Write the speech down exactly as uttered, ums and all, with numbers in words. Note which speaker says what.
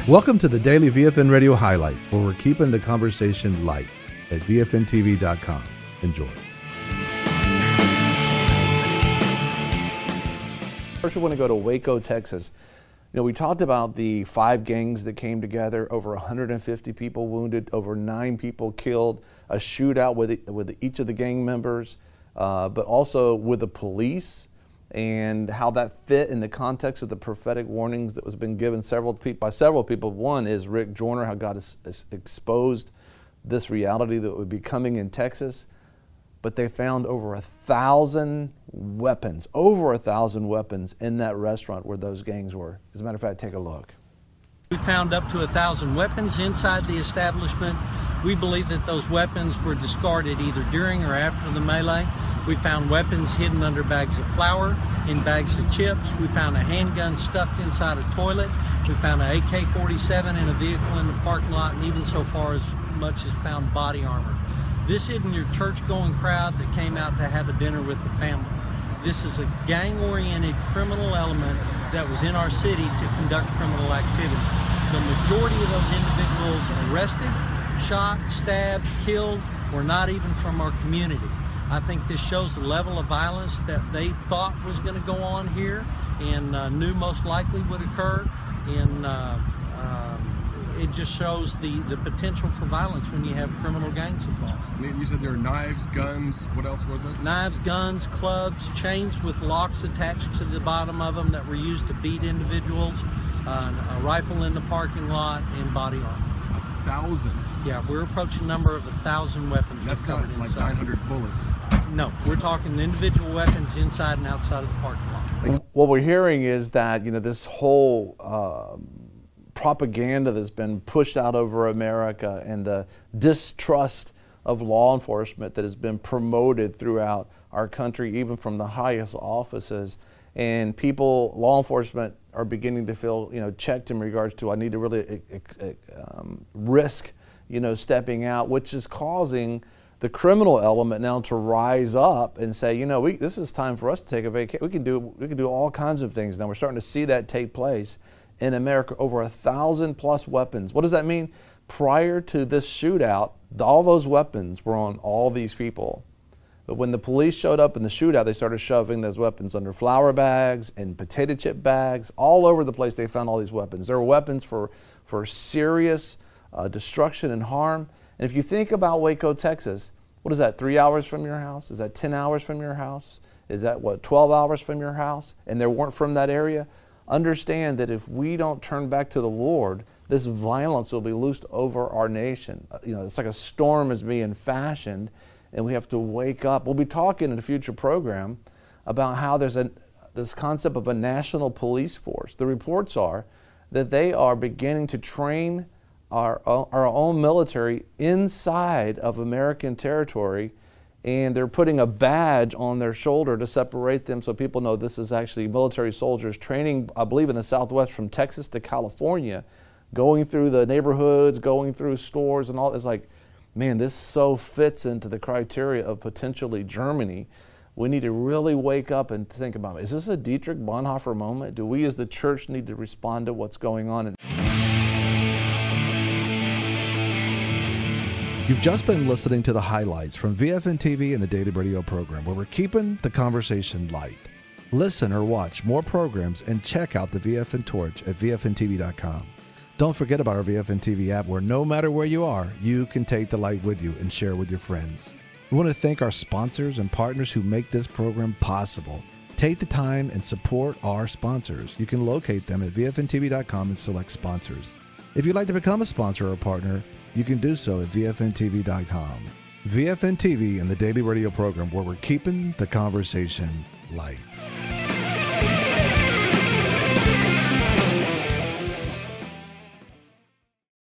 Speaker 1: Welcome to the Daily V F N Radio Highlights, where we're keeping the conversation light at V F N T V dot com. Enjoy.
Speaker 2: First, we want to go to Waco, Texas. You know, we talked about the five gangs that came together, over one hundred fifty people wounded, over nine people killed, a shootout with, with each of the gang members, uh, but also with the police, and how that fit in the context of the prophetic warnings that was been given several pe- by several people. One is Rick Joyner, how God has, has exposed this reality that would be coming in Texas. But they found over a thousand weapons, over a thousand weapons in that restaurant where those gangs were. As a matter of fact, take a look.
Speaker 3: We found up to a thousand weapons inside the establishment. We believe that those weapons were discarded either during or after the melee. We found weapons hidden under bags of flour, in bags of chips. We found a handgun stuffed inside a toilet. We found an A K forty-seven in a vehicle in the parking lot, and even so far as much as found body armor. This isn't your church-going crowd that came out to have a dinner with the family. This is a gang-oriented criminal element that was in our city to conduct criminal activity. The majority of those individuals arrested, shot, stabbed, killed were not even from our community. I think this shows the level of violence that they thought was going to go on here and uh, knew most likely would occur. And uh, uh, it just shows the, the potential for violence when you have criminal gangs involved.
Speaker 4: You said there were knives, guns, what else was it?
Speaker 3: Knives, guns, clubs, chains with locks attached to the bottom of them that were used to beat individuals, uh, a rifle in the parking lot, and body armor.
Speaker 4: A thousand?
Speaker 3: Yeah, we're approaching a number of a thousand weapons.
Speaker 4: That's not like
Speaker 3: inside.
Speaker 4: nine hundred bullets.
Speaker 3: No, we're talking individual weapons inside and outside of the parking lot.
Speaker 2: What we're hearing is that, you know, this whole uh, propaganda that's been pushed out over America and the distrust of law enforcement that has been promoted throughout our country, even from the highest offices. And people, law enforcement, are beginning to feel, you know, checked in regards to, I need to really um, risk, you know, stepping out, which is causing the criminal element now to rise up and say, you know, we, this is time for us to take a vacation. We can do, we can do all kinds of things now. We're starting to see that take place in America. Over a thousand plus weapons. What does that mean? Prior to this shootout, all those weapons were on all these people. But when the police showed up in the shootout, they started shoving those weapons under flour bags and potato chip bags. All over the place they found all these weapons. There were weapons for, for serious uh, destruction and harm. And if you think about Waco, Texas, what is that, three hours from your house? Is that ten hours from your house? Is that, what, twelve hours from your house? And they weren't from that area? Understand that if we don't turn back to the Lord, this violence will be loosed over our nation. Uh, you know, it's like a storm is being fashioned, and we have to wake up. We'll be talking in a future program about how there's a, this concept of a national police force. The reports are that they are beginning to train our, our own military inside of American territory, and they're putting a badge on their shoulder to separate them so people know this is actually military soldiers training, I believe, in the Southwest from Texas to California, going through the neighborhoods, going through stores and all. It's like, man, this so fits into the criteria of potentially Germany. We need to really wake up and think about it. Is this a Dietrich Bonhoeffer moment? Do we as the church need to respond to what's going on?
Speaker 1: You've just been listening to the highlights from V F N T V and the Daily Radio program, where we're keeping the conversation light. Listen or watch more programs and check out the V F N Torch at V F N T V dot com. Don't forget about our V F N T V app, where no matter where you are, you can take the light with you and share with your friends. We want to thank our sponsors and partners who make this program possible. Take the time and support our sponsors. You can locate them at V F N T V dot com and select sponsors. If you'd like to become a sponsor or a partner, you can do so at V F N T V dot com. V F N T V and the Daily Radio program, where we're keeping the conversation light.